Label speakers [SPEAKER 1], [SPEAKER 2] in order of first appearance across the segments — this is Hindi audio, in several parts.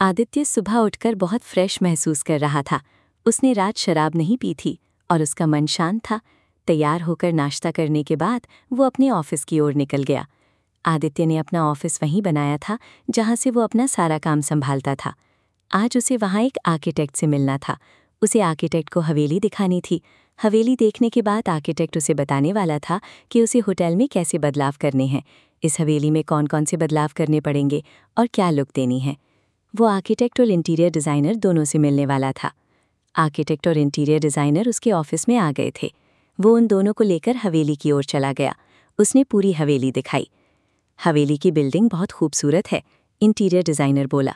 [SPEAKER 1] आदित्य सुबह उठकर बहुत फ्रेश महसूस कर रहा था। उसने रात शराब नहीं पी थी और उसका मन शांत था। तैयार होकर नाश्ता करने के बाद वो अपने ऑफिस की ओर निकल गया। आदित्य ने अपना ऑफिस वहीं बनाया था जहां से वो अपना सारा काम संभालता था। आज उसे वहां एक आर्किटेक्ट से मिलना था। उसे आर्किटेक्ट को हवेली दिखानी थी। हवेली देखने के बाद आर्किटेक्ट उसे बताने वाला था कि उसे होटल में कैसे बदलाव करने हैं, इस हवेली में कौन कौन से बदलाव करने पड़ेंगे और क्या लुक देनी है। वो आर्किटेक्ट और इंटीरियर डिज़ाइनर दोनों से मिलने वाला था। आर्किटेक्ट और इंटीरियर डिज़ाइनर उसके ऑफिस में आ गए थे। वो उन दोनों को लेकर हवेली की ओर चला गया। उसने पूरी हवेली दिखाई। हवेली की बिल्डिंग बहुत खूबसूरत है, इंटीरियर डिज़ाइनर बोला।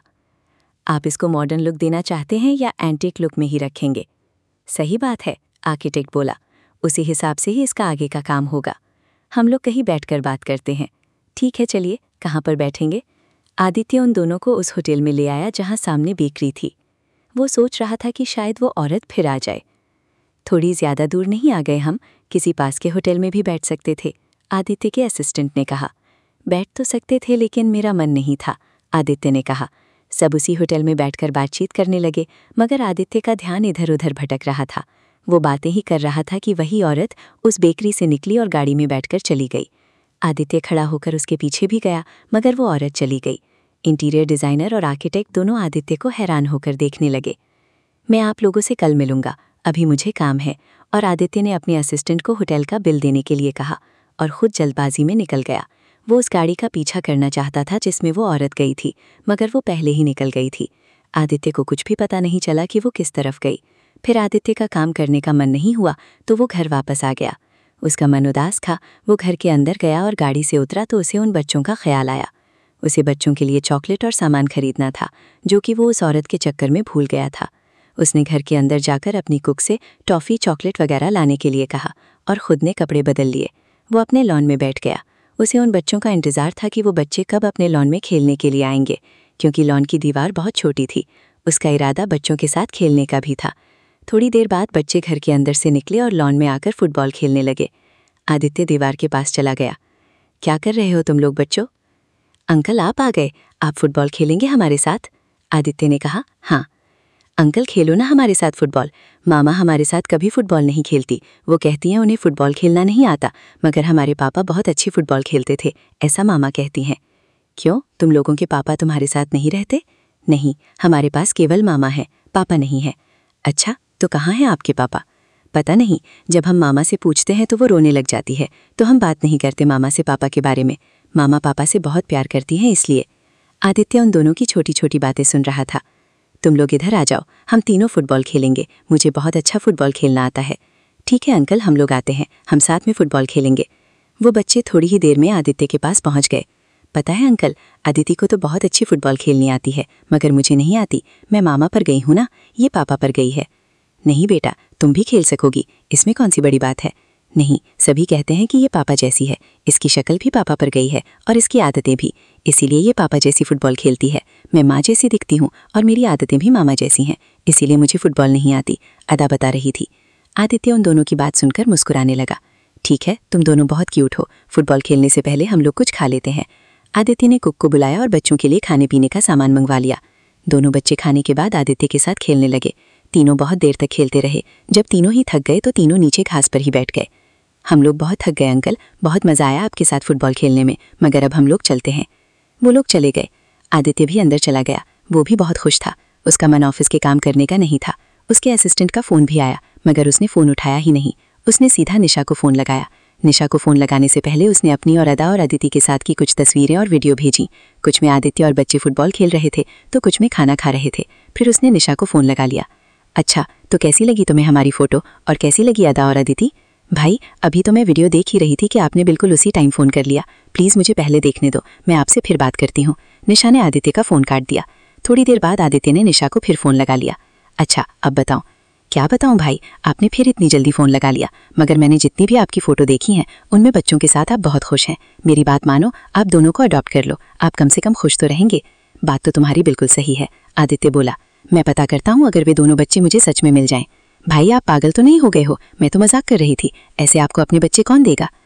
[SPEAKER 1] आप इसको मॉडर्न लुक देना चाहते हैं या एंटीक लुक में ही रखेंगे? सही बात है, आर्किटेक्ट बोला। उसी हिसाब से ही इसका आगे का काम होगा। हम लोग कहीं बैठकर बात करते हैं। ठीक है, चलिए, कहाँ पर बैठेंगे? आदित्य उन दोनों को उस होटल में ले आया जहां सामने बेकरी थी। वो सोच रहा था कि शायद वो औरत फिर आ जाए। थोड़ी ज़्यादा दूर नहीं आ गए हम, किसी पास के होटल में भी बैठ सकते थे, आदित्य के असिस्टेंट ने कहा। बैठ तो सकते थे लेकिन मेरा मन नहीं था, आदित्य ने कहा। सब उसी होटल में बैठकर बातचीत करने लगे, मगर आदित्य का ध्यान इधर उधर भटक रहा था। वो बातें ही कर रहा था कि वही औरत उस बेकरी से निकली और गाड़ी में बैठकर चली गई। आदित्य खड़ा होकर उसके पीछे भी गया, मगर वो औरत चली गई। इंटीरियर डिज़ाइनर और आर्किटेक्ट दोनों आदित्य को हैरान होकर देखने लगे। मैं आप लोगों से कल मिलूंगा, अभी मुझे काम है, और आदित्य ने अपने असिस्टेंट को होटल का बिल देने के लिए कहा और खुद जल्दबाजी में निकल गया। वो उस गाड़ी का पीछा करना चाहता था जिसमें वो औरत गई थी, मगर वो पहले ही निकल गई थी। आदित्य को कुछ भी पता नहीं चला कि वो किस तरफ गई। फिर आदित्य का काम करने का मन नहीं हुआ तो वो घर वापस आ गया। उसका मन उदास था। वो घर के अंदर गया और गाड़ी से उतरा तो उसे उन बच्चों का ख्याल आया। उसे बच्चों के लिए चॉकलेट और सामान खरीदना था, जो कि वो उस औरत के चक्कर में भूल गया था। उसने घर के अंदर जाकर अपनी कुक से टॉफ़ी, चॉकलेट वगैरह लाने के लिए कहा और खुद ने कपड़े बदल लिए। वो अपने लॉन में बैठ गया। उसे उन बच्चों का इंतज़ार था कि वो बच्चे कब अपने लॉन में खेलने के लिए आएंगे, क्योंकि लॉन की दीवार बहुत छोटी थी। उसका इरादा बच्चों के साथ खेलने का भी था। थोड़ी देर बाद बच्चे घर के अंदर से निकले और लॉन में आकर फुटबॉल खेलने लगे। आदित्य दीवार के पास चला गया। क्या कर रहे हो तुम लोग बच्चों? अंकल, आप आ गए, आप फुटबॉल खेलेंगे हमारे साथ? आदित्य ने कहा। हाँ अंकल, खेलो ना हमारे साथ फुटबॉल। मामा हमारे साथ कभी फुटबॉल नहीं खेलती। वो कहती हैं उन्हें फुटबॉल खेलना नहीं आता, मगर हमारे पापा बहुत अच्छी फुटबॉल खेलते थे, ऐसा मामा कहती हैं। क्यों, तुम लोगों के पापा तुम्हारे साथ नहीं रहते? नहीं, हमारे पास केवल मामा है, पापा नहीं है। अच्छा, तो कहाँ हैं आपके पापा? पता नहीं, जब हम मामा से पूछते हैं तो वो रोने लग जाती है, तो हम बात नहीं करते मामा से पापा के बारे में। मामा पापा से बहुत प्यार करती हैं इसलिए। आदित्य उन दोनों की छोटी छोटी बातें सुन रहा था। तुम लोग इधर आ जाओ, हम तीनों फुटबॉल खेलेंगे, मुझे बहुत अच्छा फुटबॉल खेलना आता है। ठीक है अंकल, हम लोग आते हैं, हम साथ में फुटबॉल खेलेंगे। वो बच्चे थोड़ी ही देर में आदित्य के पास पहुंच गए। पता है अंकल, अदिति को तो बहुत अच्छी फुटबॉल खेलनी आती है, मगर मुझे नहीं आती। मैं मामा पर गई हूँ ना, ये पापा पर गई है। नहीं बेटा, तुम भी खेल सकोगी, इसमें कौन सी बड़ी बात है। नहीं, सभी कहते हैं कि ये पापा जैसी है, इसकी शक्ल भी पापा पर गई है और इसकी आदतें भी, इसीलिए ये पापा जैसी फुटबॉल खेलती है। मैं माँ जैसी दिखती हूँ और मेरी आदतें भी मामा जैसी हैं, इसीलिए मुझे फुटबॉल नहीं आती, अदा बता रही थी। आदित्य उन दोनों की बात सुनकर मुस्कुराने लगा। ठीक है, तुम दोनों बहुत क्यूट हो, फुटबॉल खेलने से पहले हम लोग कुछ खा लेते हैं। आदित्य ने कुक को बुलाया और बच्चों के लिए खाने पीने का सामान मंगवा लिया। दोनों बच्चे खाने के बाद आदित्य के साथ खेलने लगे। तीनों बहुत देर तक खेलते रहे। जब तीनों ही थक गए तो तीनों नीचे घास पर ही बैठ गए। हम लोग बहुत थक गए अंकल, बहुत मज़ा आया आपके साथ फुटबॉल खेलने में, मगर अब हम लोग चलते हैं। वो लोग चले गए। आदित्य भी अंदर चला गया। वो भी बहुत खुश था। उसका मन ऑफिस के काम करने का नहीं था। उसके असिस्टेंट का फ़ोन भी आया, मगर उसने फ़ोन उठाया ही नहीं। उसने सीधा निशा को फ़ोन लगाया। निशा को फ़ोन लगाने से पहले उसने अपनी और अदा और अदिति के साथ की कुछ तस्वीरें और वीडियो भेजी। कुछ में आदित्य और बच्चे फुटबॉल खेल रहे थे तो कुछ में खाना खा रहे थे। फिर उसने निशा को फ़ोन लगा लिया। अच्छा, तो कैसी लगी तुम्हें हमारी फ़ोटो, और कैसी लगी अदा और अदिति? भाई, अभी तो मैं वीडियो देख ही रही थी कि आपने बिल्कुल उसी टाइम फ़ोन कर लिया। प्लीज़ मुझे पहले देखने दो, मैं आपसे फिर बात करती हूँ। निशा ने आदित्य का फ़ोन काट दिया। थोड़ी देर बाद आदित्य ने निशा को फिर फ़ोन लगा लिया। अच्छा, अब बताओ। क्या बताऊँ भाई, आपने फिर इतनी जल्दी फ़ोन लगा लिया, मगर मैंने जितनी भी आपकी फ़ोटो देखी हैं उनमें बच्चों के साथ आप बहुत खुश हैं। मेरी बात मानो, आप दोनों को अडॉप्ट कर लो, आप कम से कम खुश तो रहेंगे। बात तो तुम्हारी बिल्कुल सही है, आदित्य बोला। मैं पता करता हूँ अगर वे दोनों बच्चे मुझे सच में मिल जाएं। भाई, आप पागल तो नहीं हो गए हो? मैं तो मजाक कर रही थी, ऐसे आपको अपने बच्चे कौन देगा?